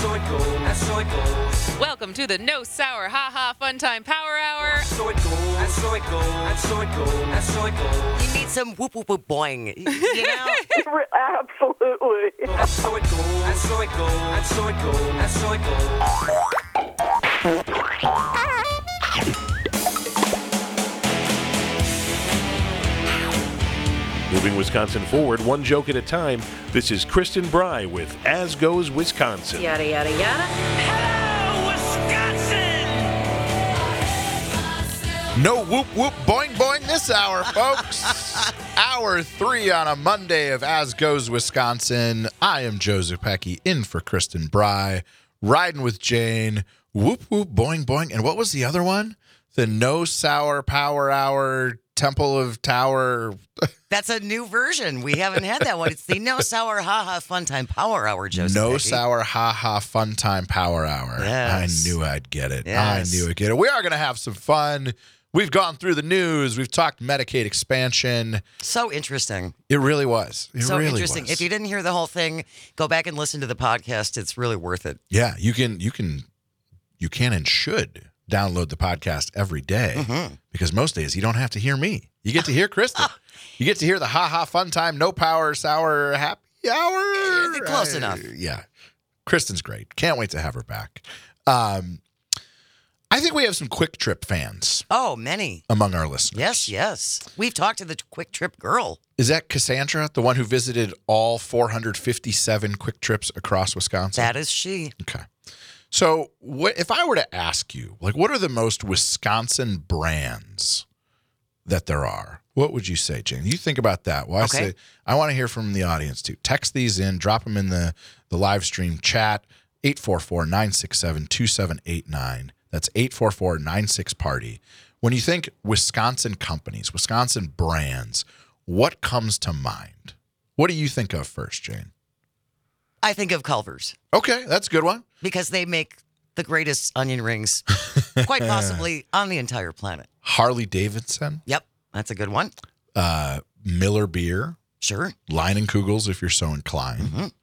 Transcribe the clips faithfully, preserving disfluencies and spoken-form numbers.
so it goes, and so it goes. Welcome to the No Sour Ha Ha Fun Time Power Hour. So it goes, and so it goes, and so it goes, and so it goes. You need some whoop whoop whoop boing, you know? Absolutely. And so it goes, and so it goes, and so it goes, and so it goes. Moving Wisconsin forward, one joke at a time. This is Kristen Bry with As Goes Wisconsin. Yada, yada, yada. Hello, Wisconsin! No whoop whoop boing boing this hour, folks. Hour three on a Monday of As Goes Wisconsin. I am Joe Zupecki in for Kristen Bry, riding with Jane. Whoop whoop boing boing. And what was the other one? The No Sour Power Hour Temple of Tower. That's a new version. We haven't had that one. It's the No Sour Ha Ha Fun Time Power Hour, Joseph. No Becky. Sour Ha Ha Fun Time Power Hour. Yes. I knew I'd get it. Yes. I knew I'd get it. We are going to have some fun. We've gone through the news. We've talked Medicaid expansion. So interesting. It really was. It so really interesting. was. If you didn't hear the whole thing, go back and listen to the podcast. It's really worth it. Yeah, you can, you can, you can and should download the podcast every day Mm-hmm. because most days you don't have to hear me. You get to hear Kristen. You get to hear the Ha Ha Fun Time, No Power, Sour, Happy Hour. Close Uh, enough. Yeah. Kristen's great. Can't wait to have her back. Um, I think we have some Quick Trip fans Oh, many. among our listeners. Yes, yes. We've talked to the Quick Trip girl. Is that Cassandra, the one who visited all four hundred fifty-seven Quick Trips across Wisconsin? That is she. Okay. So what if I were to ask you, like, what are the most Wisconsin brands that there are? What would you say, Jane? You think about that. Well, I Okay. say I want to hear from the audience too. Text these in, drop them in the, the live stream chat, eight four four, nine six seven, two seven eight nine. That's eight four four, nine six party. When you think Wisconsin companies, Wisconsin brands, what comes to mind? What do you think of first, Jane? I think of Culver's Okay, that's a good one. because they make the greatest onion rings, quite possibly on the entire planet. Harley Davidson, Yep, that's a good one. uh, Miller Beer, Sure. Line and Kugels, if you're so inclined. Mhm.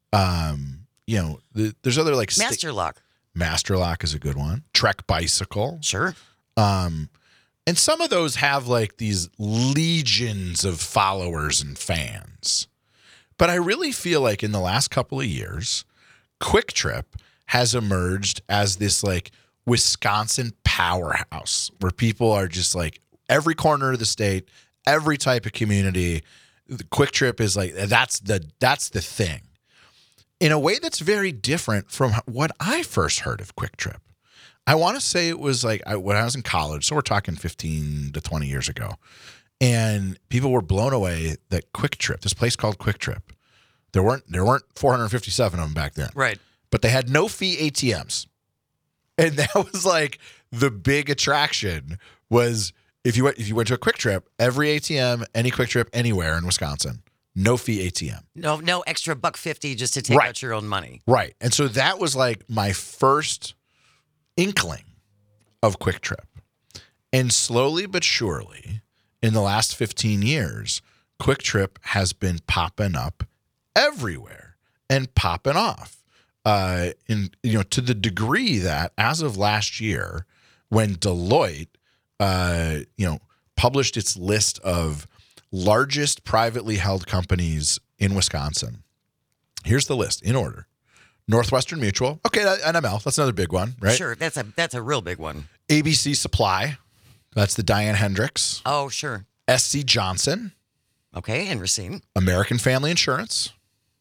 Um, you know, the, there's other like sti- Master Lock. Master Lock is a good one. Trek Bicycle. Sure. Um, and some of those have like these legions of followers and fans. But I really feel like in the last couple of years, Quick Trip has emerged as this like Wisconsin powerhouse where people are just like every corner of the state, every type of community. The Quick Trip is like that's the that's the thing. In a way that's very different from what I first heard of Quick Trip. I want to say it was like I, when I was in college, so we're talking fifteen to twenty years ago, and people were blown away that Quick Trip, this place called Quick Trip, there weren't there weren't four hundred fifty-seven of them back then, Right. but they had no fee A T Ms, and that was like the big attraction was if you went if you went to a Quick Trip, every A T M, any Quick Trip anywhere in Wisconsin, no fee A T M. No, no extra buck fifty just to take Right. out your own money. Right. And so that was like my first inkling of Quick Trip. And slowly but surely, in the last fifteen years, Quick Trip has been popping up everywhere and popping off. Uh, in you know, to the degree that as of last year, when Deloitte, uh, you know, published its list of largest privately held companies in Wisconsin. Here's the list in order. Northwestern Mutual. Okay, that- N M L. That's another big one, right? Sure. That's a that's a real big one. A B C Supply. That's the Diane Hendricks. Oh, sure. S C Johnson. Okay, and Racine. American Family Insurance.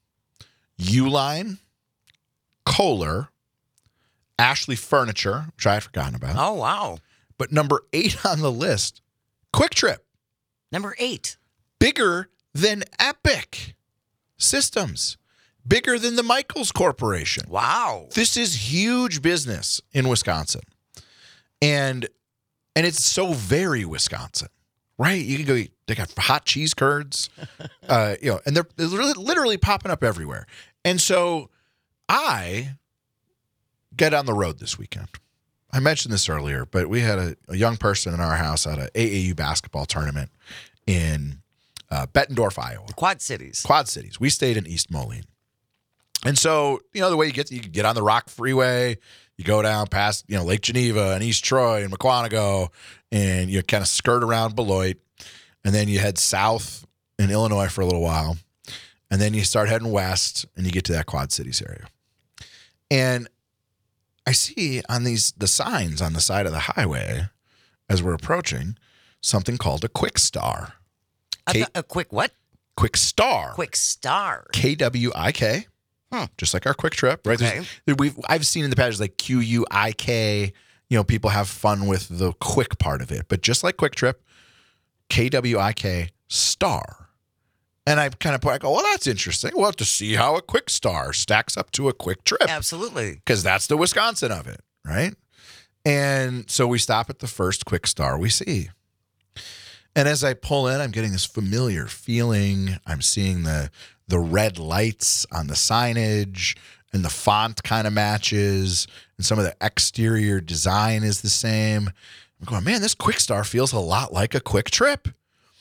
Uline. Kohler. Ashley Furniture, which I had forgotten about. Oh, wow. But number eight on the list, Quick Trip. Number eight. Bigger than Epic Systems. Bigger than the Michaels Corporation. Wow. This is huge business in Wisconsin. And and it's so very Wisconsin, right? You can go, they got hot cheese curds, uh, you know, and they're, they're literally popping up everywhere. And so I get on the road this weekend. I mentioned this earlier, but we had a, a young person in our house at a A A U basketball tournament in uh, Bettendorf, Iowa. Quad Cities. Quad Cities. We stayed in East Moline. And so, you know, the way you get you get on the Rock Freeway, you go down past, you know, Lake Geneva and East Troy and McQuantico, and you kind of skirt around Beloit, and then you head south in Illinois for a little while, and then you start heading west, and you get to that Quad Cities area. And I see on these the signs on the side of the highway as we're approaching something called a Quick Star. A, K- a quick what? Quick Star. Quick Star. K W I K. Hmm. Just like our Quick Trip, right? Okay. There's- We've I've seen in the past like Q U I K. You know, people have fun with the quick part of it, but just like Quick Trip, K W I K Star. And I kind of I go, well, that's interesting. We'll have to see how a Quick Star stacks up to a Quick Trip. Absolutely. Because that's the Wisconsin of it, right? And so we stop at the first Quick Star we see. And as I pull in, I'm getting this familiar feeling. I'm seeing the the red lights on the signage, and the font kind of matches, and some of the exterior design is the same. I'm going, man, this Quick Star feels a lot like a Quick Trip.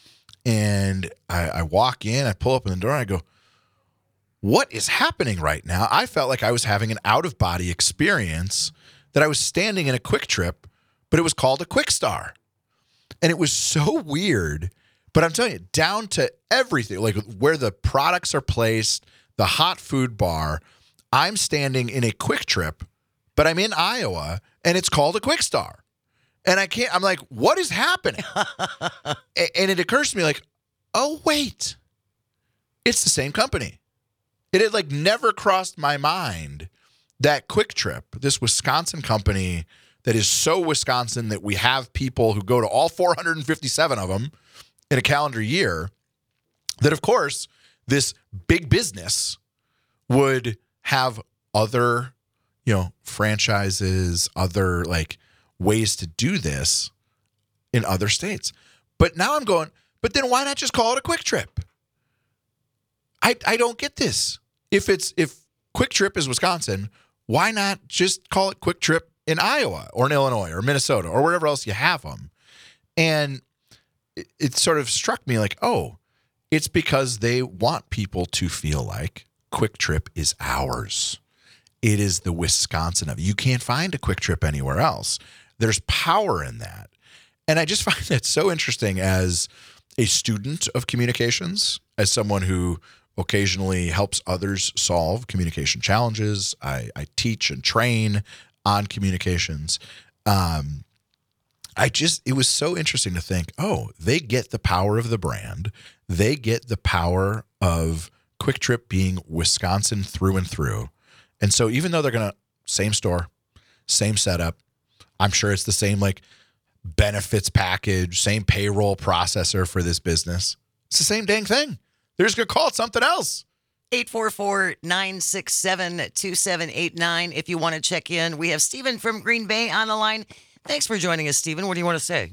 And I, I walk in, I pull open the door, and I go, what is happening right now? I felt like I was having an out-of-body experience, that I was standing in a Quick Trip, but it was called a Quick Star. And it was so weird. But I'm telling you, down to everything, like where the products are placed, the hot food bar, I'm standing in a Quick Trip, but I'm in Iowa, and it's called a Quick Star. And I can't, I'm like, what is happening? And it occurs to me like, oh, wait, it's the same company. It had like never crossed my mind that Quick Trip, this Wisconsin company that is so Wisconsin that we have people who go to all four hundred fifty-seven of them in a calendar year, that of course this big business would have other, you know, franchises, other like ways to do this in other states. But now I'm going, but then why not just call it a Quick Trip? I I don't get this. If it's if Quick Trip is Wisconsin, why not just call it Quick Trip in Iowa or in Illinois or Minnesota or wherever else you have them? And it, it sort of struck me like, oh, it's because they want people to feel like Quick Trip is ours. It is the Wisconsin of it. You can't find a Quick Trip anywhere else. There's power in that. And I just find that so interesting as a student of communications, as someone who occasionally helps others solve communication challenges. I, I teach and train on communications. Um, I just, it was so interesting to think, oh, they get the power of the brand. They get the power of Quick Trip being Wisconsin through and through. And so even though they're going to, same store, same setup, I'm sure it's the same like benefits package, same payroll processor for this business. It's the same dang thing. They're just going to call it something else. eight four four, nine six seven, two seven eight nine if you want to check in. We have Stephen from Green Bay on the line. Thanks for joining us, Stephen. What do you want to say?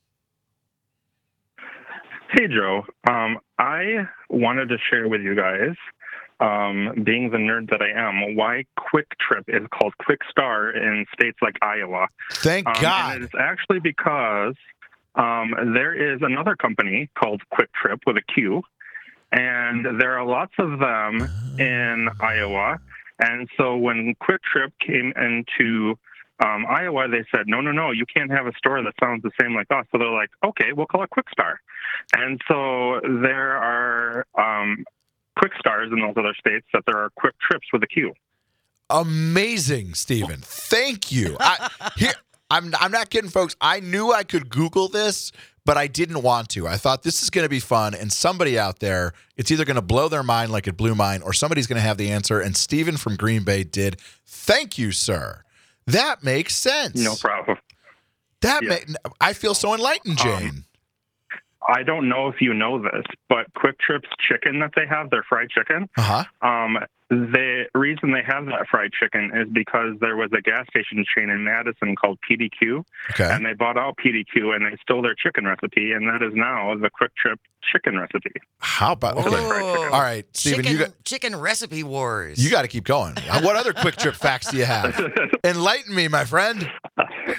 Hey, Joe. Um, I wanted to share with you guys, um, being the nerd that I am, why Quick Trip is called Quick Star in states like Iowa. Thank um, God. And it's actually because um, there is another company called Quick Trip with a Q, and there are lots of them in Iowa. And so when Quick Trip came into um, Iowa, they said, no, no, no, you can't have a store that sounds the same like us. So they're like, okay, we'll call it Quick Star. And so there are um, Quick Stars in those other states that there are Quick Trips with a Q. Amazing, Stephen. Thank you. I, here, I'm, I'm not kidding, folks. I knew I could Google this, but I didn't want to. I thought this is going to be fun, and somebody out there, it's either going to blow their mind like it blew mine, or somebody's going to have the answer, and Stephen from Green Bay did. Thank you, sir. That makes sense. No problem. That Yeah. ma- I feel so enlightened, Jane. Um, I don't know if you know this, but Quick Trip's chicken that they have, their fried chicken, Uh-huh. um, the reason they have that fried chicken is because there was a gas station chain in Madison called P D Q, Okay. and they bought out P D Q and they stole their chicken recipe, and that is now the Quick Trip chicken recipe. How about okay? Whoa. All right, Stephen, chicken, you got chicken recipe wars. you got to keep going. What other Quick Trip facts do you have? Enlighten me, my friend.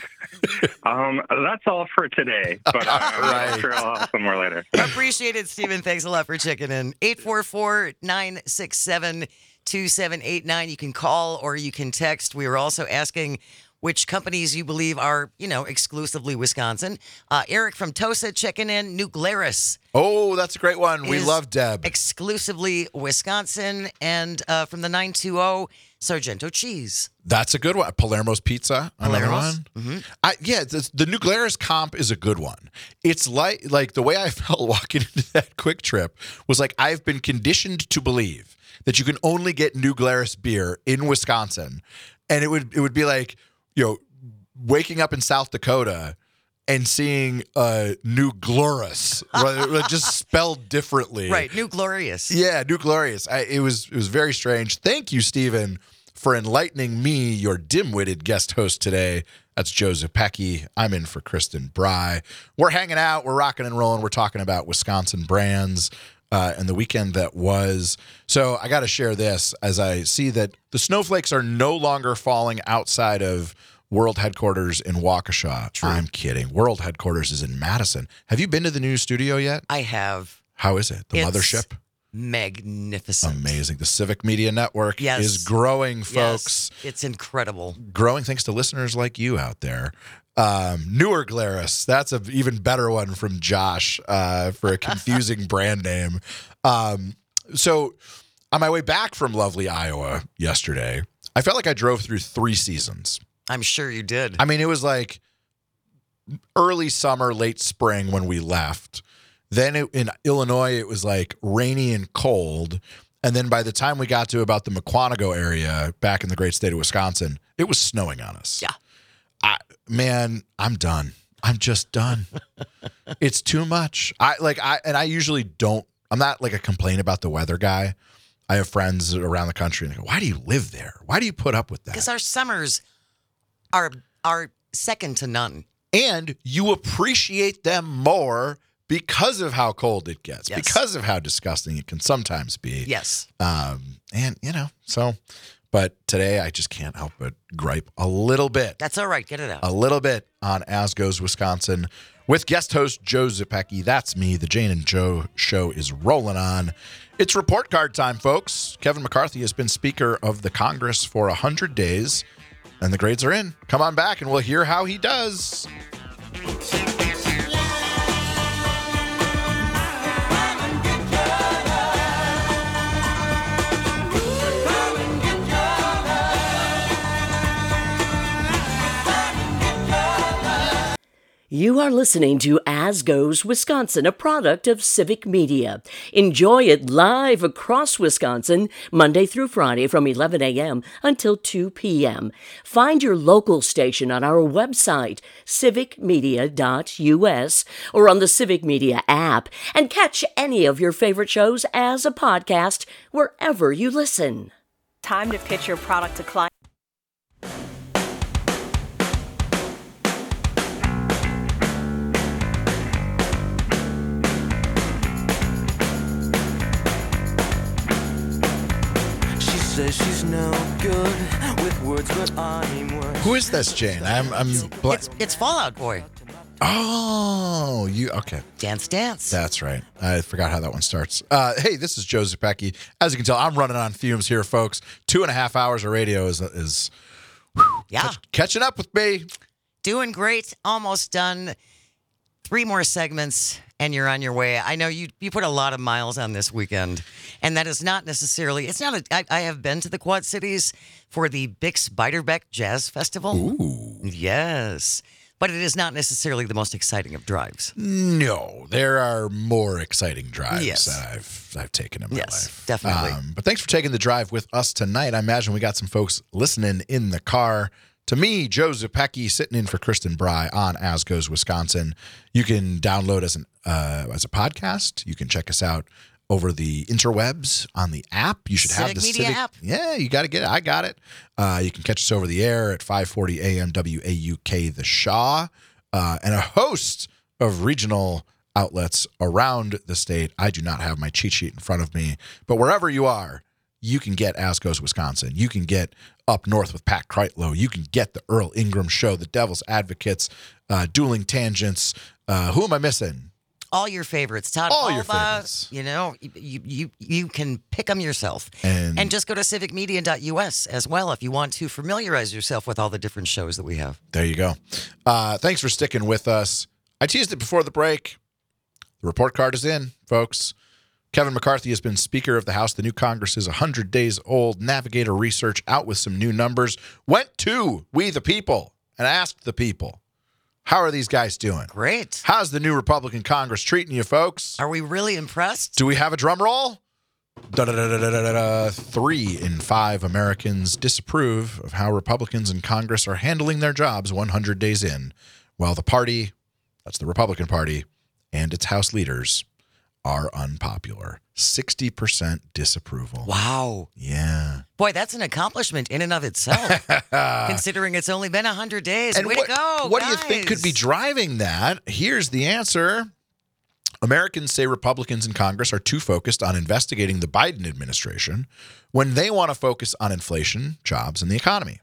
um, that's all for today, but uh, right. I'm sure I'll have some more later. Appreciate it, Stephen. Thanks a lot for checking in. eight four four, nine six seven, two seven eight nine. You can call or you can text. We were also asking which companies you believe are, you know, exclusively Wisconsin. Uh, Eric from Tosa checking in. New Glarus. Oh, that's a great one. We is love Deb. Exclusively Wisconsin. And uh, from the nine two zero, Sargento Cheese. That's a good one. Palermo's Pizza. Another Palermo's? one. Mm-hmm. I, yeah, the, the New Glarus comp is a good one. It's like like the way I felt walking into that Quick Trip was like I've been conditioned to believe that you can only get New Glarus beer in Wisconsin, and it would it would be like, you know, waking up in South Dakota and seeing uh, New Glorious, right, just spelled differently. Right, New Glorious. Yeah, New Glorious. I, it was it was very strange. Thank you, Stephen, for enlightening me, your dim-witted guest host today. That's Joe Zepecki. I'm in for Kristen Bry. We're hanging out. We're rocking and rolling. We're talking about Wisconsin brands uh, and the weekend that was. So I got to share this as I see that the snowflakes are no longer falling outside of World Headquarters in Waukesha. True. I'm kidding. World Headquarters is in Madison. Have you been to the new studio yet? I have. How is it? The It's mothership? Magnificent. Amazing. The Civic Media Network Yes. is growing, folks. Yes, it's incredible. Growing thanks to listeners like you out there. Um, Newer Glarus. That's an even better one from Josh uh, for a confusing brand name. Um, so on my way back from lovely Iowa yesterday, I felt like I drove through three seasons. I'm sure you did. I mean, it was like early summer, late spring when we left. Then it, in Illinois, it was like rainy and cold. And then by the time we got to about the Mukwonago area back in the great state of Wisconsin, it was snowing on us. Yeah. I, man, I'm done. I'm just done. It's too much. I like I and I usually don't. I'm not like a complain about the weather guy. I have friends around the country and they go, "Why do you live there? Why do you put up with that?" Because our summers are are second to none. And you appreciate them more because of how cold it gets, Yes. because of how disgusting it can sometimes be. Yes. Um, and, you know, so, but today I just can't help but gripe a little bit, That's all right. Get it out. a little bit on As Goes Wisconsin with guest host Joe Zepecki. That's me. The Jane and Joe show is rolling on. It's report card time, folks. Kevin McCarthy has been Speaker of the Congress for one hundred days, and the grades are in. Come on back and we'll hear how he does. You are listening to As Goes Wisconsin, a product of Civic Media. Enjoy it live across Wisconsin, Monday through Friday from eleven a.m. until two p.m. Find your local station on our website, civic media dot u s, or on the Civic Media app, and catch any of your favorite shows as a podcast wherever you listen. Time to pitch your product to clients. She's no good with words, but I'm worse. Who is this, Jane? I'm, I'm, bla- It's it's Fallout Boy. oh, you, okay. Dance, dance. That's right. I forgot how that one starts. Uh, hey, this is Joe Zepecki. As you can tell, I'm running on fumes here, folks. Two and a half hours of radio is, is whew, Yeah. catch- catching up with me. Doing great. Almost done. Three more segments, and you're on your way. I know you you put a lot of miles on this weekend, and that is not necessarily. It's not. A, I, I have been to the Quad Cities for the Bix Beiderbecke Jazz Festival. Ooh. Yes, but it is not necessarily the most exciting of drives. No, there are more exciting drives Yes. that I've I've taken in my Yes, life. definitely. Um, but thanks for taking the drive with us tonight. I imagine we got some folks listening in the car. To me, Joe Zepecki, sitting in for Kristen Bry on As Goes Wisconsin. You can download as an uh, as a podcast. You can check us out over the interwebs on the app. You should have Civic the Media Civic app. Yeah, you got to get it. I got it. Uh, you can catch us over the air at five forty a.m. W A U K The Shaw, uh, and a host of regional outlets around the state. I do not have my cheat sheet in front of me, but wherever you are, you can get As Goes Wisconsin. You can get Up North with Pat Kreitlow. You can get the Earl Ingram Show, the Devil's Advocates, uh, Dueling Tangents. Uh, who am I missing? All your favorites. Todd All Alba, your favorites. You know, you, you, you can pick them yourself. And, And just go to civic media dot U S as well if you want to familiarize yourself with all the different shows that we have. there you go. Uh, thanks for sticking with us. I teased it before the break. The report card is in, folks. Kevin McCarthy has been Speaker of the House. The new Congress is one hundred days old. Navigator Research out with some new numbers. Went to We the People and asked the people, how are these guys doing? Great. How's the new Republican Congress treating you, folks? Are we really impressed? Do we have a drum roll? Da-da-da-da-da-da-da. Three in five Americans disapprove of how Republicans in Congress are handling their jobs one hundred days in, while the party, that's the Republican Party, and its House leaders are unpopular. sixty percent disapproval. Wow. Yeah. Boy, that's an accomplishment in and of itself, considering it's only been one hundred days. And Way what, to go, what guys. do you think could be driving that? Here's the answer. Americans say Republicans in Congress are too focused on investigating the Biden administration when they want to focus on inflation, jobs, and the economy.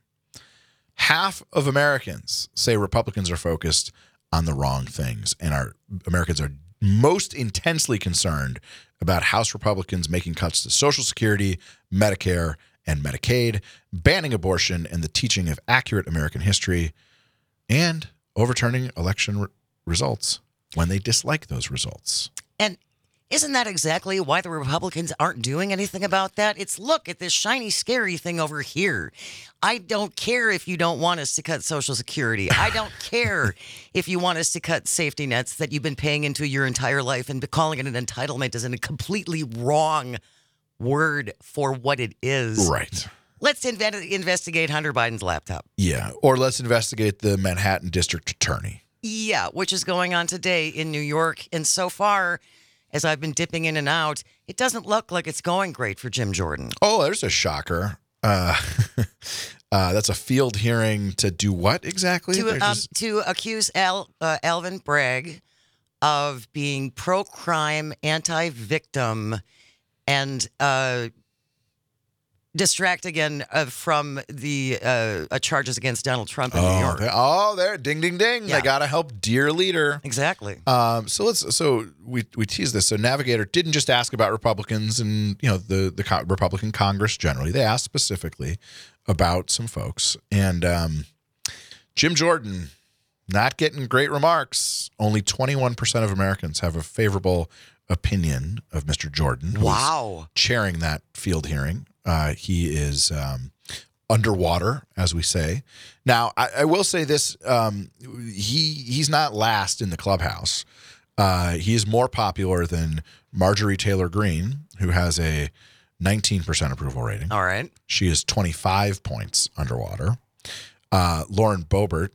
Half of Americans say Republicans are focused on the wrong things, and our Americans are most intensely concerned about House Republicans making cuts to Social Security, Medicare, and Medicaid, banning abortion and the teaching of accurate American history, and overturning election re- results when they dislike those results. And isn't that exactly why the Republicans aren't doing anything about that? It's look at this shiny, scary thing over here. I don't care if you don't want us to cut Social Security. I don't care if you want us to cut safety nets that you've been paying into your entire life, and calling it an entitlement is a completely wrong word for what it is. Right. Let's invent, investigate Hunter Biden's laptop. Yeah. Or let's investigate the Manhattan District Attorney. Yeah, which is going on today in New York. And so far, as I've been dipping in and out, it doesn't look like it's going great for Jim Jordan. Oh, there's a shocker. Uh, uh, that's a field hearing to do what exactly? To, They're um, just- to accuse Al, uh, Alvin Bragg of being pro-crime, anti-victim, and uh, distract again uh, from the uh, uh, charges against Donald Trump in New oh, York. they- oh, there, ding, ding, ding. Yeah. They got to help dear leader. Exactly. Um, so let's so we we tease this. So Navigator didn't just ask about Republicans and you know the the co- Republican Congress generally. They asked specifically about some folks, and um, Jim Jordan not getting great remarks. Only twenty-one percent of Americans have a favorable opinion of Mister Jordan. who's Wow. chairing that field hearing. Uh, he is um, underwater, as we say. Now, I, I will say this: um, he he's not last in the clubhouse. Uh, he is more popular than Marjorie Taylor Greene, who has a nineteen percent approval rating. All right. She is twenty-five points underwater. Uh, Lauren Boebert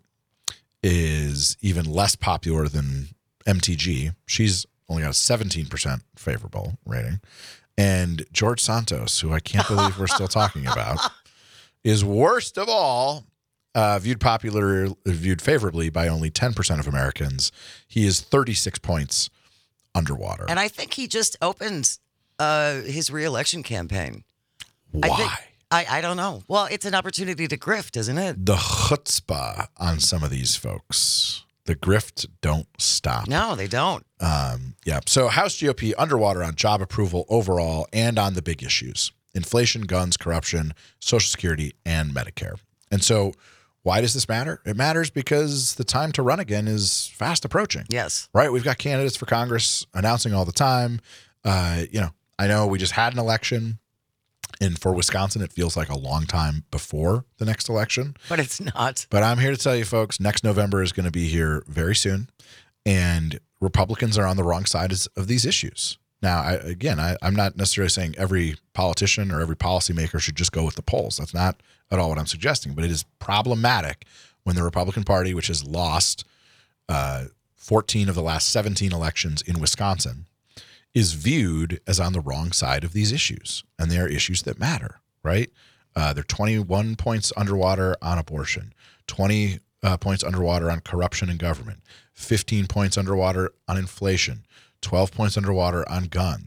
is even less popular than M T G. She's only got a seventeen percent favorable rating. And George Santos, who I can't believe we're still talking about, is worst of all, uh, viewed popular, viewed favorably by only ten percent of Americans. He is thirty-six points underwater. And I think he just opened uh, his reelection campaign. Why? I, think, I I don't know. Well, it's an opportunity to grift, isn't it? The chutzpah on some of these folks. The grift don't stop. No, they don't. Um, yeah. So House G O P underwater on job approval overall and on the big issues: inflation, guns, corruption, Social Security, and Medicare. And so why does this matter? It matters because the time to run again is fast approaching. Yes. Right? We've got candidates for Congress announcing all the time. Uh, you know, I know we just had an election. And for Wisconsin, it feels like a long time before the next election. But it's not. But I'm here to tell you, folks, next November is going to be here very soon. And Republicans are on the wrong side of these issues. Now, I, again, I, I'm not necessarily saying every politician or every policymaker should just go with the polls. That's not at all what I'm suggesting. But it is problematic when the Republican Party, which has lost uh, fourteen of the last seventeen elections in Wisconsin, is viewed as on the wrong side of these issues. And they are issues that matter, right? Uh, they're twenty-one points underwater on abortion, twenty uh, points underwater on corruption in government, fifteen points underwater on inflation, twelve points underwater on guns,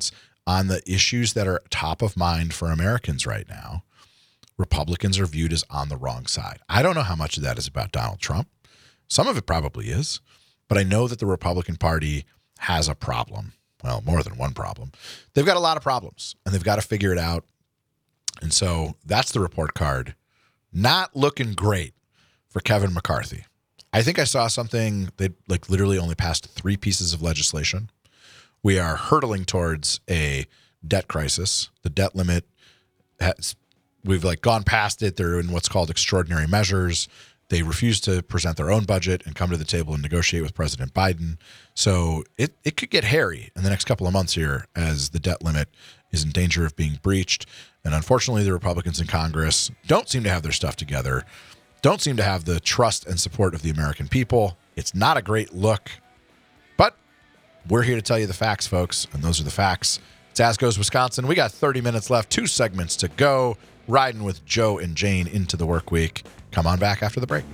on the issues that are top of mind for Americans right now, Republicans are viewed as on the wrong side. I don't know how much of that is about Donald Trump. Some of it probably is, but I know that the Republican Party has a problem. Well, more than one problem. They've got a lot of problems, and they've got to figure it out. And so that's the report card. Not looking great for Kevin McCarthy. I think I saw something that like literally only passed three pieces of legislation. We are hurtling towards a debt crisis. The debt limit has, we've like gone past it. They're in what's called extraordinary measures. They refuse to present their own budget and come to the table and negotiate with President Biden. So it, it could get hairy in the next couple of months here as the debt limit is in danger of being breached. And unfortunately, the Republicans in Congress don't seem to have their stuff together, don't seem to have the trust and support of the American people. It's not a great look, but we're here to tell you the facts, folks, and those are the facts. It's As Goes Wisconsin. We got thirty minutes left, two segments to go, riding with Joe and Jane into the work week. Come on back after the break.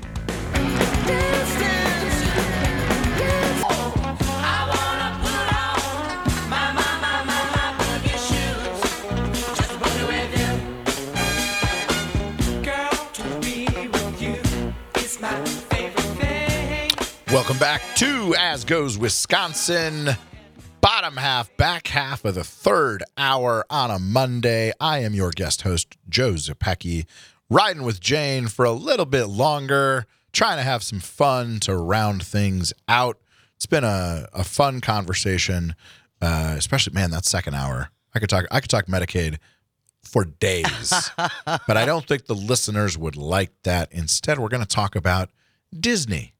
Welcome back to As Goes Wisconsin. Bottom half, back half of the third hour on a Monday. I am your guest host, Joe Zepecki, riding with Jane for a little bit longer, trying to have some fun to round things out. It's been a, a fun conversation, uh, especially, man, that second hour. I could talk I could talk Medicaid for days, but I don't think the listeners would like that. Instead, we're going to talk about Disney.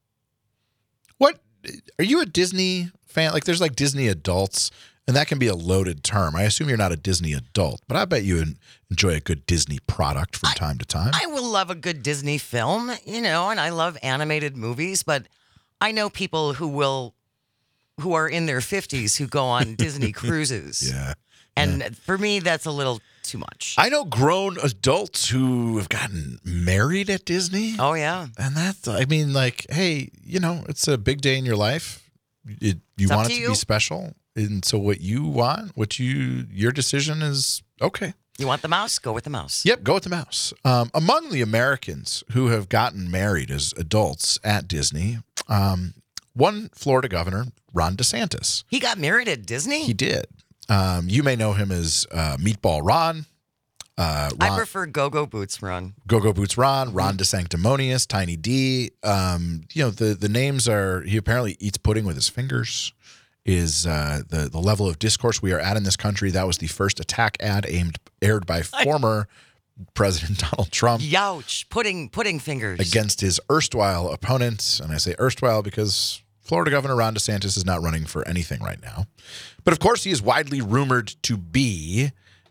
What are you a Disney fan? Like, there's like Disney adults, and that can be a loaded term. I assume you're not a Disney adult, but I bet you enjoy a good Disney product from I, time to time. I will love a good Disney film, you know, and I love animated movies, but I know people who will, who are in their fifties who go on Disney cruises. Yeah. And yeah. for me, that's a little too much. I know grown adults who have gotten married at Disney. Oh, yeah. And that's, I mean, like, hey, you know, it's a big day in your life. It, you It's want up it to to you. be special. And so what you want, what you, your decision is okay. You want the mouse? Go with the mouse. Yep, go with the mouse. Um, among the Americans who have gotten married as adults at Disney, um, one Florida governor, Ron DeSantis. He got married at Disney? He did. Um, you may know him as uh, Meatball Ron. Uh, Ron I prefer Go-Go Boots Ron. Go-Go Boots Ron, Ron DeSanctimonious, Tiny D. Um, you know, the, the names are, he apparently eats pudding with his fingers, is uh, the, the level of discourse we are at in this country. That was the first attack ad aimed aired by former President Donald Trump. Youch. Pudding, pudding fingers. Against his erstwhile opponent. And I say erstwhile because Florida Governor Ron DeSantis is not running for anything right now. But of course, he is widely rumored to be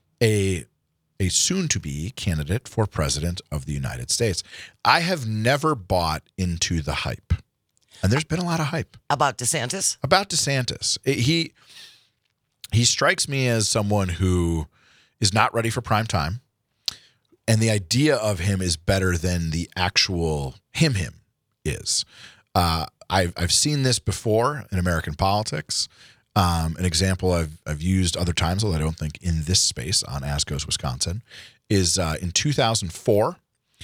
a a soon-to-be candidate for president of the United States. I have never bought into the hype. And there's been a lot of hype. About DeSantis? About DeSantis. It- he, he strikes me as someone who is not ready for prime time. And the idea of him is better than the actual him him is. Uh, I've, I've seen this before in American politics. Um, an example I've I've used other times, although I don't think in this space on As Goes Wisconsin, is uh, in two thousand four,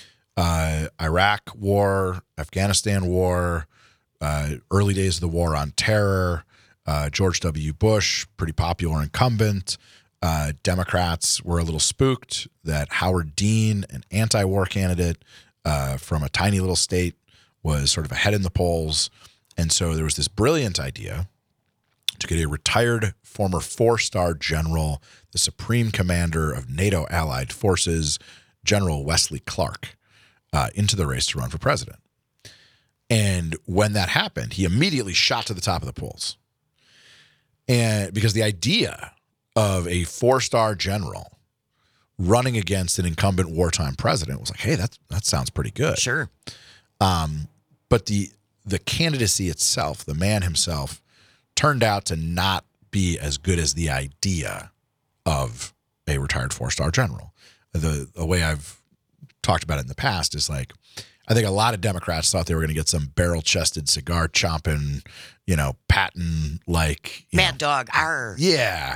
uh, Iraq war, Afghanistan war, uh, early days of the war on terror, uh, George W. Bush, pretty popular incumbent. Uh, Democrats were a little spooked that Howard Dean, an anti-war candidate uh, from a tiny little state, was sort of ahead in the polls. And so there was this brilliant idea to get a retired former four-star general, the supreme commander of NATO allied forces, General Wesley Clark, uh, into the race to run for president. And when that happened, he immediately shot to the top of the polls. And because the idea of a four-star general running against an incumbent wartime president was like, hey, that that sounds pretty good. Sure. Um, but the the candidacy itself, the man himself, turned out to not be as good as the idea of a retired four-star general. The, the way I've talked about it in the past is like, I think a lot of Democrats thought they were going to get some barrel-chested, cigar-chomping, you know, Patton-like. you Mad know, dog. Arr. Yeah.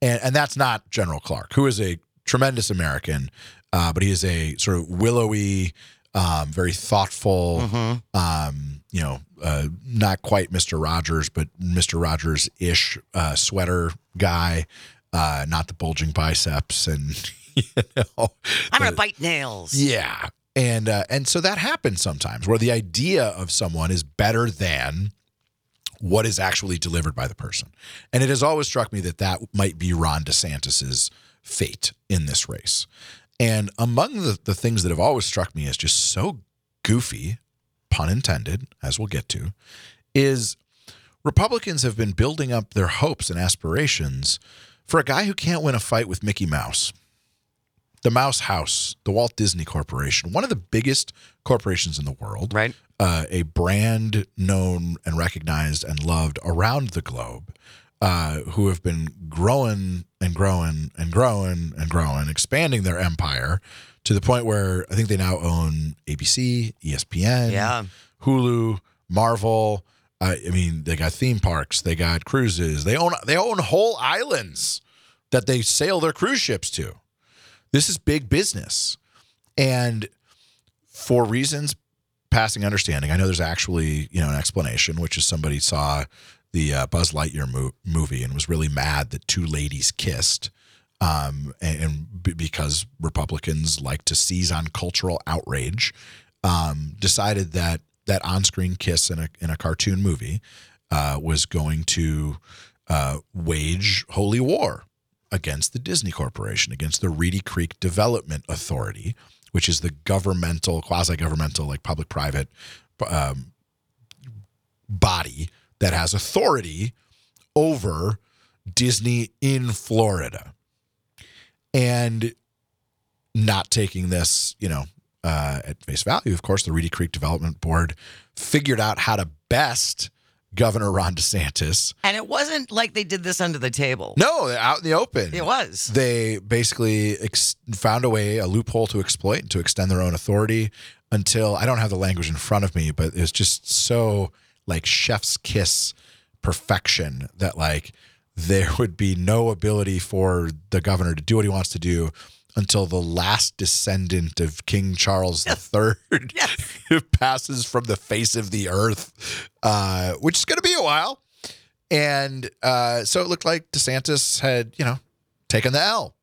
And, and that's not General Clark, who is a tremendous American, uh, but he is a sort of willowy, um, very thoughtful, Mm-hmm. um, you know, uh, not quite Mister Rogers, but Mister Rogers-ish uh, sweater guy, uh, not the bulging biceps, and you know, I'm going the- to bite nails. yeah. And uh, and so that happens sometimes where the idea of someone is better than what is actually delivered by the person. And it has always struck me that that might be Ron DeSantis's fate in this race. And among the, the things that have always struck me as just so goofy, pun intended, as we'll get to, is Republicans have been building up their hopes and aspirations for a guy who can't win a fight with Mickey Mouse. The Mouse House, the Walt Disney Corporation, one of the biggest corporations in the world, Right. uh, a brand known and recognized and loved around the globe, uh, who have been growing and growing and growing and growing, expanding their empire to the point where I think they now own A B C, E S P N, Yeah. Hulu, Marvel. Uh, I mean, they got theme parks, they got cruises, they own they own whole islands that they sail their cruise ships to. This is big business. And for reasons passing understanding, I know there's actually, you know, an explanation, which is somebody saw the uh, Buzz Lightyear mo- movie and was really mad that two ladies kissed. Um, and, and b- because Republicans like to seize on cultural outrage, um, decided that that on-screen kiss in a in a cartoon movie uh, was going to uh, wage holy war against the Disney Corporation, against the Reedy Creek Development Authority, which is the governmental, quasi-governmental, like public-private um, body that has authority over Disney in Florida. And not taking this, you know, uh, at face value, of course, the Reedy Creek Development Board figured out how to best Governor Ron DeSantis. And it wasn't like they did this under the table. No, they're out in the open. It was. They basically ex- found a way, a loophole to exploit and to extend their own authority until, I don't have the language in front of me, but it's just so like chef's kiss perfection that like there would be no ability for the governor to do what he wants to do until the last descendant of King Charles the Third Yes. passes from the face of the earth, uh, which is going to be a while. And uh, so it looked like DeSantis had, you know, taken the L.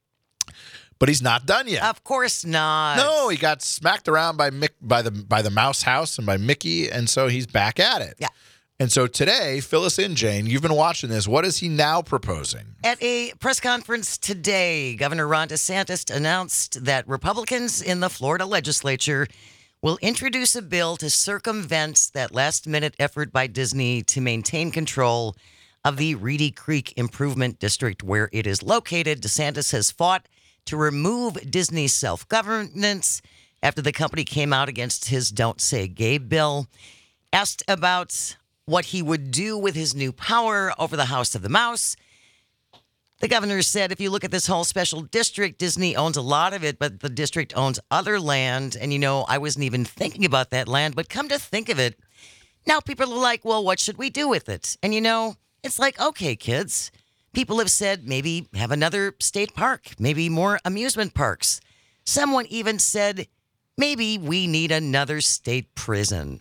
But he's not done yet. Of course not. No, he got smacked around by Mick, by the by the Mouse House and by Mickey, and so he's back at it. Yeah. And so today, fill us in, Jane. You've been watching this. What is he now proposing? At a press conference today, Governor Ron DeSantis announced that Republicans in the Florida legislature will introduce a bill to circumvent that last-minute effort by Disney to maintain control of the Reedy Creek Improvement District where it is located. DeSantis has fought to remove Disney's self-governance after the company came out against his Don't Say Gay bill. Asked about what he would do with his new power over the House of the Mouse, the governor said, if you look at this whole special district, Disney owns a lot of it, but the district owns other land. And, you know, I wasn't even thinking about that land, but come to think of it, now people are like, well, what should we do with it? And, you know, it's like, okay, kids, people have said maybe have another state park, maybe more amusement parks. Someone even said maybe we need another state prison.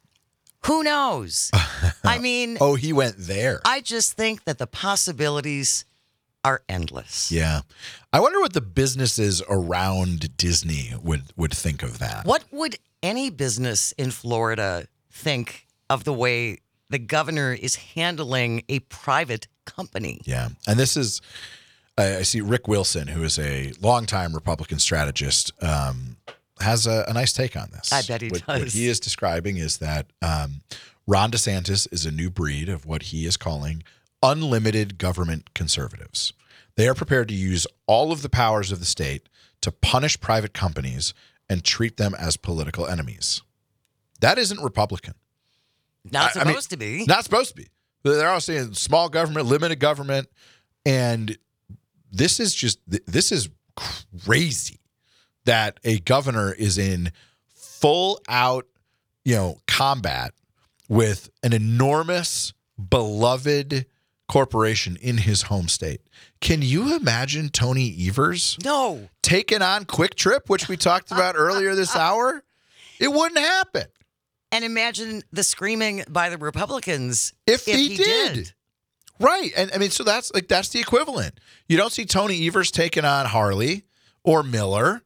Who knows? I mean, Oh, he went there. I just think that the possibilities are endless. Yeah. I wonder what the businesses around Disney would, would think of that. What would any business in Florida think of the way the governor is handling a private company? Yeah. And this is, I I see Rick Wilson, who is a longtime Republican strategist, um, has a, a nice take on this. I bet he what, does. What he is describing is that um, Ron DeSantis is a new breed of what he is calling unlimited government conservatives. They are prepared to use all of the powers of the state to punish private companies and treat them as political enemies. That isn't Republican. Not I- I mean, supposed to be. Not supposed to be. They're all saying small government, limited government, and this is just this is crazy that a governor is in full out, you know, combat with an enormous, beloved corporation in his home state. Can you imagine Tony Evers No. taking on Quick Trip, which we talked about earlier this hour? It wouldn't happen. And imagine the screaming by the Republicans If, if he, he did. did. Right. And I mean, so that's like that's the equivalent. You don't see Tony Evers taking on Harley or Miller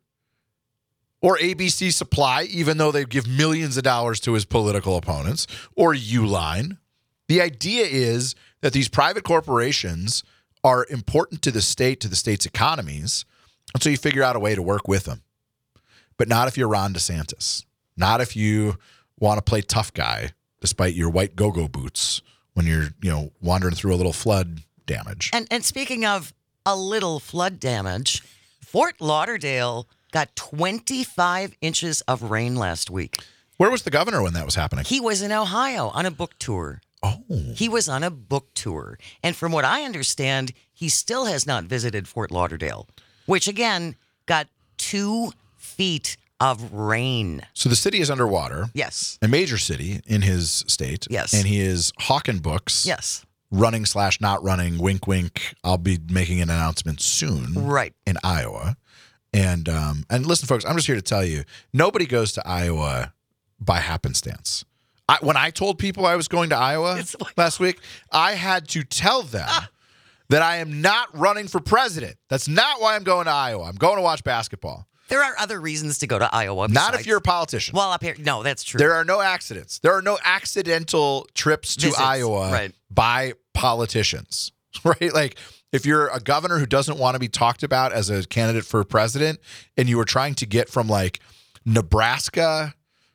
or A B C Supply, even though they give millions of dollars to his political opponents, or Uline. The idea is that these private corporations are important to the state, to the state's economies, and so you figure out a way to work with them. But not if you're Ron DeSantis. Not if you want to play tough guy, despite your white go-go boots when you're, you know, wandering through a little flood damage. And and speaking of a little flood damage, Fort Lauderdale got twenty-five inches of rain last week. Where was the governor when that was happening? He was in Ohio on a book tour. Oh. He was on a book tour. And from what I understand, he still has not visited Fort Lauderdale, which again got two feet of rain. So the city is underwater. Yes. A major city in his state. Yes. And he is hawking books. Yes. Running slash not running, wink, wink. I'll be making an announcement soon. Right. In Iowa. And um, and listen, folks, I'm just here to tell you, nobody goes to Iowa by happenstance. I, when I told people I was going to Iowa like, last week, I had to tell them ah. that I am not running for president. That's not why I'm going to Iowa. I'm going to watch basketball. There are other reasons to go to Iowa. Not besides, if you're a politician. Well, up here, no, that's true. There are no accidents. There are no accidental trips to Visits, Iowa right. by politicians, right? Like if you're a governor who doesn't want to be talked about as a candidate for president and you were trying to get from like Nebraska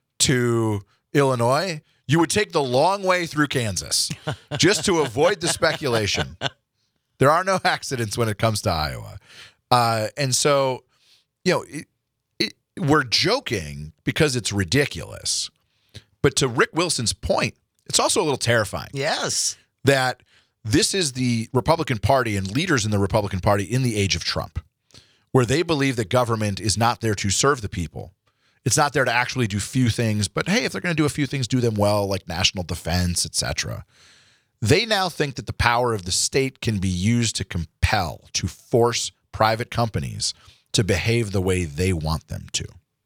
to Illinois, you would take the long way through Kansas just to avoid the speculation. There are no accidents when it comes to Iowa. Uh, and so, you know, it, it, we're joking because it's ridiculous. But to Rick Wilson's point, it's also a little terrifying. Yes. That this is the Republican Party and leaders in the Republican Party in the age of Trump, where they believe that government is not there to serve the people. It's not there to actually do few things, but hey, if they're going to do a few things, do them well, like national defense, et cetera. They now think that the power of the state can be used to compel, to force private companies to behave the way they want them to.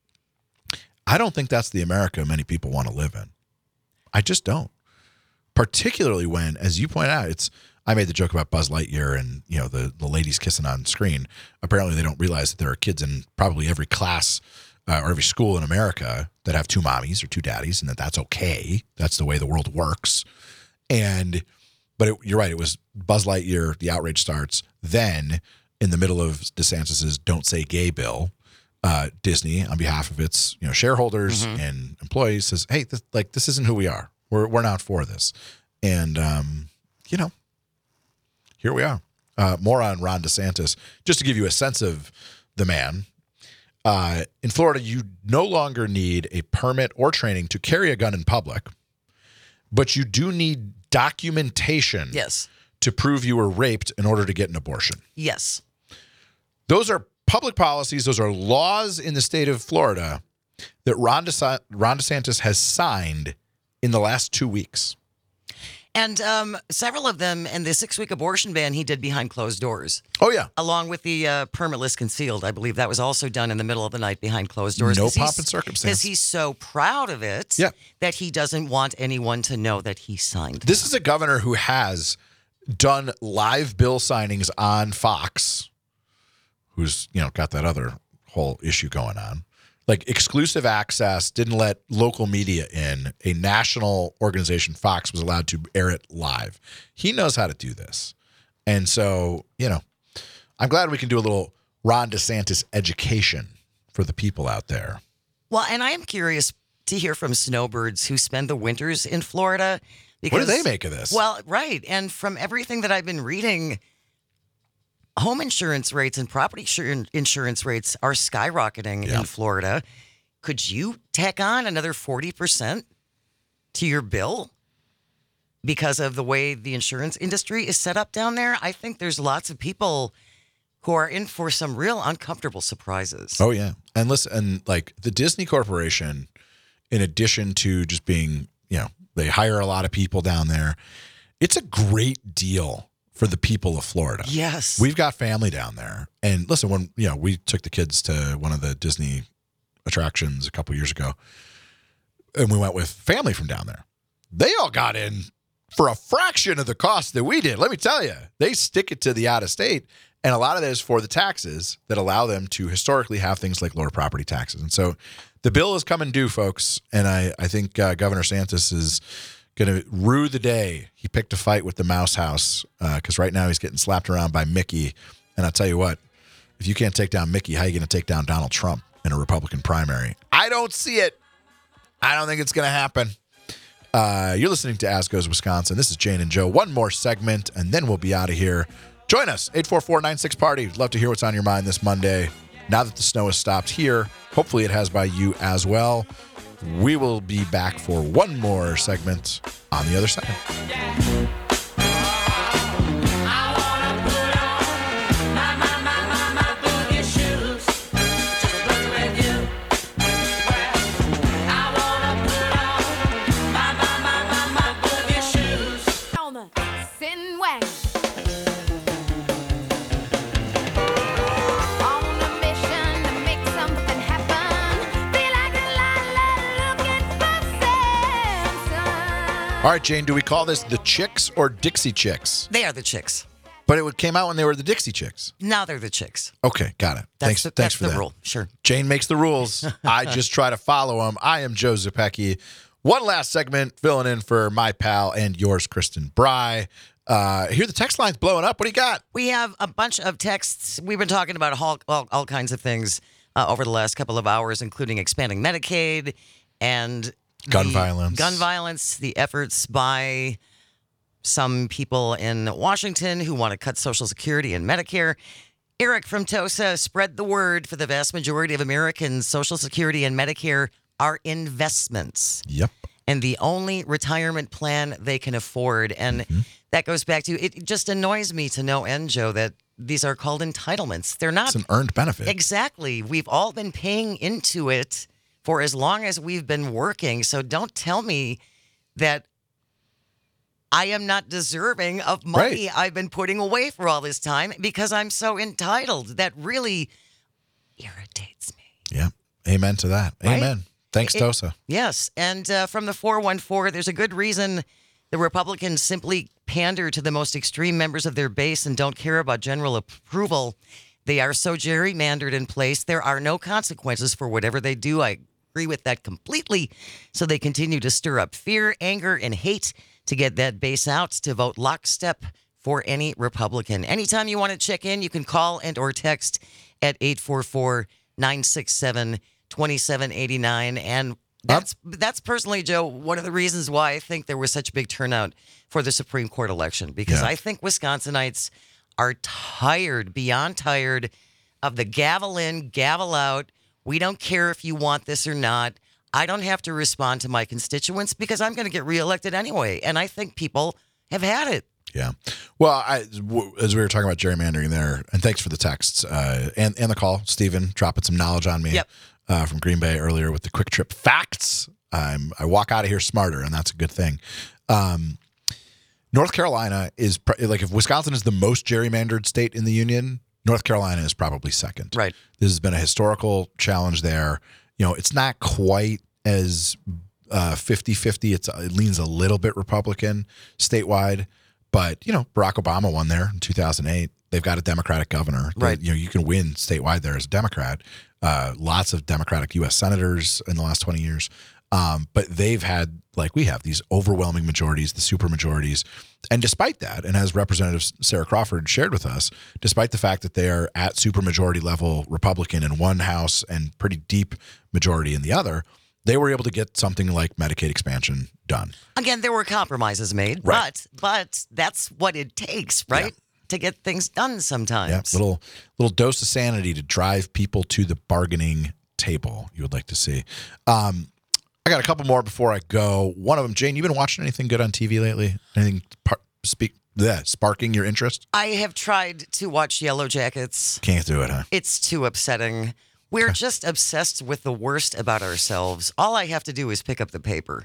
I don't think that's the America many people want to live in. I just don't. Particularly when, as you point out, it's I made the joke about Buzz Lightyear and, you know, the, the ladies kissing on screen. Apparently they don't realize that there are kids in probably every class uh, or every school in America that have two mommies or two daddies, and that that's okay. That's the way the world works. And, but it, you're right. It was Buzz Lightyear, the outrage starts. Then in the middle of DeSantis's Don't Say Gay bill, uh, Disney, on behalf of its, you know, shareholders mm-hmm. and employees, says, hey, this, like, this isn't who we are. We're, we're not for this. And, um, you know, here we are. Uh, more on Ron DeSantis. Just to give you a sense of the man, uh, in Florida, you no longer need a permit or training to carry a gun in public, but you do need documentation yes. to prove you were raped in order to get an abortion. Yes. Those are public policies. Those are laws in the state of Florida that Ron, DeSa- Ron DeSantis has signed in the last two weeks. And um, several of them, and the six-week abortion ban he did behind closed doors. Oh, yeah. Along with the uh, permitless concealed. I believe that was also done in the middle of the night behind closed doors. No pomp and circumstance. Because he's so proud of it yeah. that he doesn't want anyone to know that he signed This them. is a governor who has done live bill signings on Fox, who's, you know, got that other whole issue going on. Like exclusive access, didn't let local media in. A national organization, Fox, was allowed to air it live. He knows how to do this. And so, you know, I'm glad we can do a little Ron DeSantis education for the people out there. Well, and I am curious to hear from snowbirds who spend the winters in Florida. Because, what do they make of this? Well, right. And from everything that I've been reading, home insurance rates and property insurance rates are skyrocketing yeah. in Florida. Could you tack on another forty percent to your bill because of the way the insurance industry is set up down there? I think there's lots of people who are in for some real uncomfortable surprises. Oh, yeah. And listen, and like the Disney Corporation, in addition to just being, you know, they hire a lot of people down there. It's a great deal for the people of Florida. Yes. We've got family down there. And listen, when you know, we took the kids to one of the Disney attractions a couple years ago, and we went with family from down there. They all got in for a fraction of the cost that we did. Let me tell you, they stick it to the out of state. And a lot of that is for the taxes that allow them to historically have things like lower property taxes. And so the bill is coming due, folks. And I, I think uh, Governor Santos is going to rue the day he picked a fight with the Mouse House, because uh, right now he's getting slapped around by Mickey. And I'll tell you what, if you can't take down Mickey, how are you going to take down Donald Trump in a Republican primary? I don't see it. I don't think it's going to happen. Uh, you're listening to As Goes Wisconsin. This is Jane and Joe. One more segment, and then we'll be out of here. Join us, eight four four, nine six, party. Love to hear what's on your mind this Monday. Now that the snow has stopped here, hopefully it has by you as well. We will be back for one more segment on the other side. All right, Jane, do we call this the Chicks or Dixie Chicks? They are the Chicks. But it came out when they were the Dixie Chicks. Now they're the Chicks. Okay, got it. That's thanks the, thanks that's for the that. rule. Sure. Jane makes the rules. I just try to follow them. I am Joe Zepecki. One last segment, filling in for my pal and yours, Kristen Bry. Uh, here the text line's blowing up. What do you got? We have a bunch of texts. We've been talking about all, all, all kinds of things uh, over the last couple of hours, including expanding Medicaid and gun the violence. Gun violence, the efforts by some people in Washington who want to cut Social Security and Medicare. Eric from Tosa, spread the word. For the vast majority of Americans, Social Security and Medicare are investments. Yep. And the only retirement plan they can afford. And mm-hmm. that goes back to, it just annoys me to no end, Joe, that these are called entitlements. They're not. It's an earned benefit. Exactly. We've all been paying into it for as long as we've been working. So don't tell me that I am not deserving of money right. I've been putting away for all this time because I'm so entitled. That really irritates me. Yeah. Amen to that. Right? Amen. Thanks, it, Tosa. Yes. And uh, from the four one four, there's a good reason the Republicans simply pander to the most extreme members of their base and don't care about general approval. They are so gerrymandered in place. There are no consequences for whatever they do. I agree with that completely. So they continue to stir up fear, anger, and hate to get that base out to vote lockstep for any Republican. Anytime you want to check in, you can call and or text at eight four four, nine six seven, two seven eight nine. And that's that's personally, Joe, one of the reasons why I think there was such a big turnout for the Supreme Court election, because yeah. I think Wisconsinites are tired, beyond tired, of the gavel in, gavel out. We don't care if you want this or not. I don't have to respond to my constituents because I'm going to get reelected anyway. And I think people have had it. Yeah. Well, I, as we were talking about gerrymandering there, and thanks for the texts uh, and, and the call, Stephen, dropping some knowledge on me yep. uh, from Green Bay earlier with the Quick Trip facts. I'm, I walk out of here smarter, and that's a good thing. Um, North Carolina is, like, if Wisconsin is the most gerrymandered state in the union, North Carolina is probably second. Right. This has been a historical challenge there. You know, it's not quite as uh, fifty-fifty. It's, it leans a little bit Republican statewide. But, you know, Barack Obama won there in two thousand eight. They've got a Democratic governor. Right. They, you know, you can win statewide there as a Democrat. Uh, lots of Democratic U S senators in the last twenty years. Um, but they've had, like we have, these overwhelming majorities, the super majorities. And despite that, and as Representative Sarah Crawford shared with us, despite the fact that they are at supermajority level Republican in one house and pretty deep majority in the other, they were able to get something like Medicaid expansion done. Again, there were compromises made, right. but but that's what it takes, right? Yeah. To get things done sometimes. Yeah, little little dose of sanity to drive people to the bargaining table you would like to see. Um, I got a couple more before I go. One of them, Jane, you been watching anything good on T V lately? Anything par- speak yeah, sparking your interest? I have tried to watch Yellow Jackets. Can't do it, huh? It's too upsetting. We're just obsessed with the worst about ourselves. All I have to do is pick up the paper.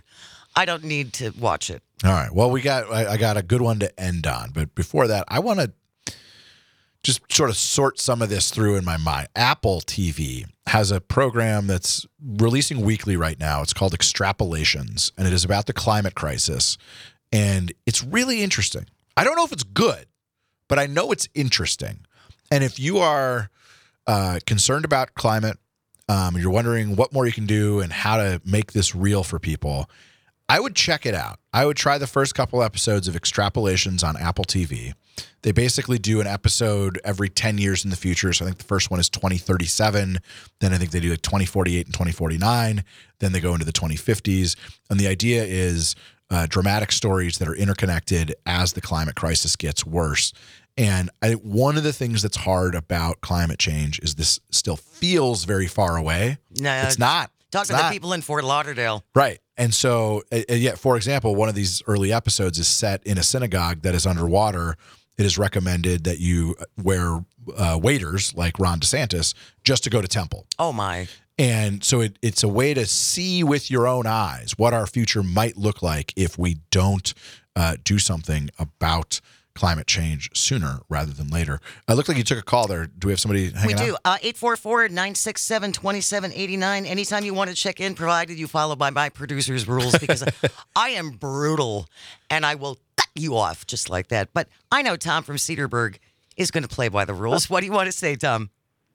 I don't need to watch it. All right. Well, we got I, I got a good one to end on, but before that, I want to just sort of sort some of this through in my mind. Apple T V has a program that's releasing weekly right now. It's called Extrapolations, and it is about the climate crisis. And it's really interesting. I don't know if it's good, but I know it's interesting. And if you are uh, concerned about climate, um, you're wondering what more you can do and how to make this real for people, I would check it out. I would try the first couple episodes of Extrapolations on Apple T V. They basically do an episode every ten years in the future. So I think the first one is twenty thirty-seven. Then I think they do like twenty forty-eight and twenty forty-nine. Then they go into the twenty fifties. And the idea is uh, dramatic stories that are interconnected as the climate crisis gets worse. And I, one of the things that's hard about climate change is this still feels very far away. No, it's not. Talk It's to not. the people in Fort Lauderdale. Right. And so, uh, yeah, for example, one of these early episodes is set in a synagogue that is underwater. It is recommended that you wear uh, waders like Ron DeSantis just to go to temple. Oh, my. And so it, it's a way to see with your own eyes what our future might look like if we don't uh, do something about climate change sooner rather than later. It looked like you took a call there. Do we have somebody hanging We out? do. Uh, eight four four, nine six seven, two seven eight nine. Anytime you want to check in, provided you follow by my producer's rules, because I am brutal and I will cut you off just like that. But I know Tom from Cedarburg is going to play by the rules. What do you want to say, Tom?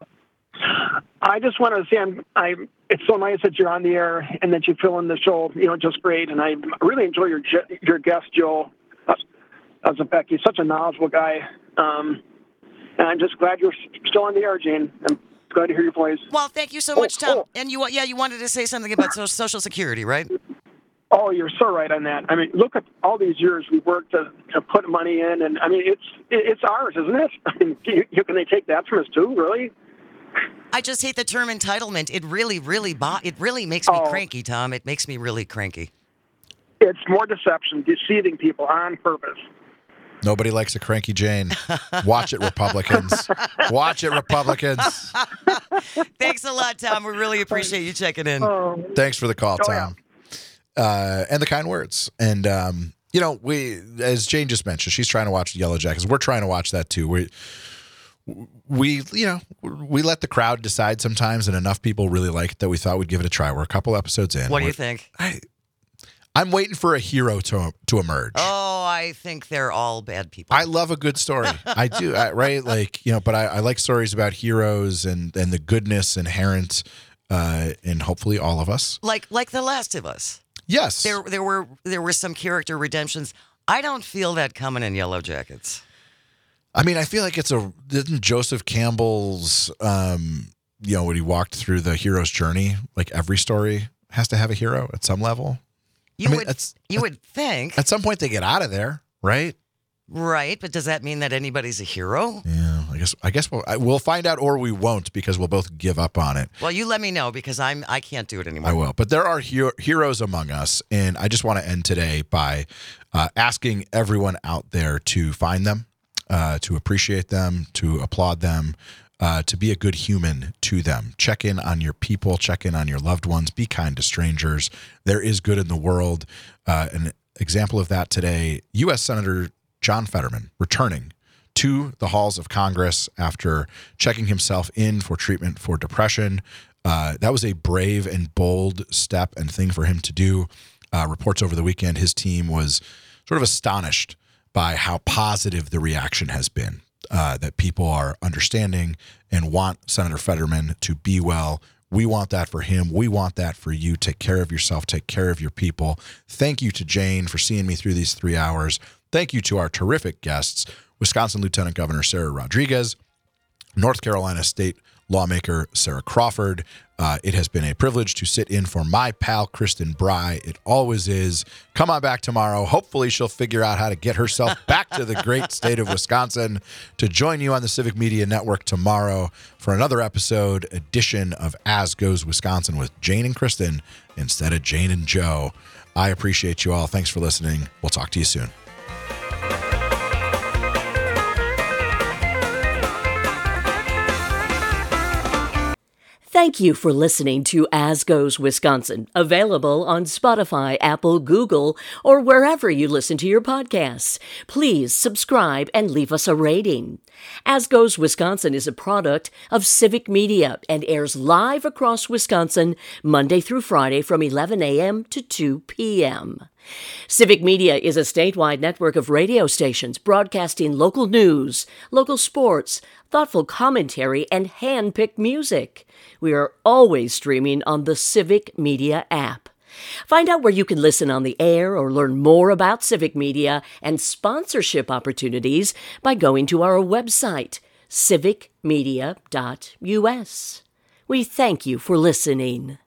I just want to say I'm, I. It's so nice that you're on the air and that you fill in the show, you know, just great. And I really enjoy your your guest, Joe. As a Beck, he's such a knowledgeable guy. Um, and I'm just glad you're still on the air, Jane. I'm glad to hear your voice. Well, thank you so Oh, much, Tom. oh. And you, yeah, you wanted to say something about so- Social Security, right? Oh, you're so right on that. I mean, look at all these years we worked to, to put money in, and I mean, it's it's ours, isn't it? I mean, you, you, can they take that from us too? Really? I just hate the term entitlement. It really, really, bo- it really makes me Oh. cranky, Tom. It makes me really cranky. It's more deception, deceiving people on purpose. Nobody likes a cranky Jane. Watch it, Republicans. Watch it, Republicans. Thanks a lot, Tom. We really appreciate you checking in. Oh, Thanks for the call, Oh, yeah. Tom. Uh, and the kind words. And, um, you know, we, as Jane just mentioned, she's trying to watch Yellow Jackets. We're trying to watch that too. We, we, you know, we let the crowd decide sometimes, and enough people really like it that we thought we'd give it a try. We're a couple episodes in. What do you We're- think? I, I'm waiting for a hero to to emerge. Oh, I think they're all bad people. I love a good story. I do, I, right? Like, you know, but I, I like stories about heroes and, and the goodness inherent uh, in hopefully all of us. like like The Last of Us. Yes. There there were there were some character redemptions. I don't feel that coming in Yellow Jackets. I mean, I feel like it's a, didn't Joseph Campbell's, um, you know, when he walked through the hero's journey, like every story has to have a hero at some level. You I mean, would it's- you would think, At some point they get out of there, right? right? But does that mean that anybody's a hero? Yeah, I guess, I guess we'll, I, we'll find out, or we won't, because we'll both give up on it. Well, you let me know, because I'm I can't do it anymore. I will. But there are hero- heroes among us. And I just want to end today by uh, asking everyone out there to find them, uh, to appreciate them, to applaud them, uh, to be a good human to them. Check in on your people, check in on your loved ones, be kind to strangers. There is good in the world. Uh, an example of that today, U S Senator John Fetterman returning to the halls of Congress after checking himself in for treatment for depression. Uh, that was a brave and bold step and thing for him to do. Uh, reports over the weekend, his team was sort of astonished by how positive the reaction has been, uh, that people are understanding and want Senator Fetterman to be well. We want that for him. We want that for you. Take care of yourself. Take care of your people. Thank you to Jane for seeing me through these three hours. Thank you to our terrific guests, Wisconsin Lieutenant Governor Sarah Rodriguez, North Carolina State lawmaker Sarah Crawford. Uh, it has been a privilege to sit in for my pal, Kristen Bry. It always is. Come on back tomorrow. Hopefully she'll figure out how to get herself back to the great state of Wisconsin to join you on the Civic Media Network tomorrow for another episode edition of As Goes Wisconsin with Jane and Kristen instead of Jane and Joe. I appreciate you all. Thanks for listening. We'll talk to you soon. Thank you for listening to As Goes Wisconsin, available on Spotify, Apple, Google, or wherever you listen to your podcasts. Please subscribe and leave us a rating. As Goes Wisconsin is a product of Civic Media and airs live across Wisconsin Monday through Friday from eleven a.m. to two p.m. Civic Media is a statewide network of radio stations broadcasting local news, local sports, thoughtful commentary, and hand-picked music. We are always streaming on the Civic Media app. Find out where you can listen on the air or learn more about Civic Media and sponsorship opportunities by going to our website, civic media dot u s. We thank you for listening.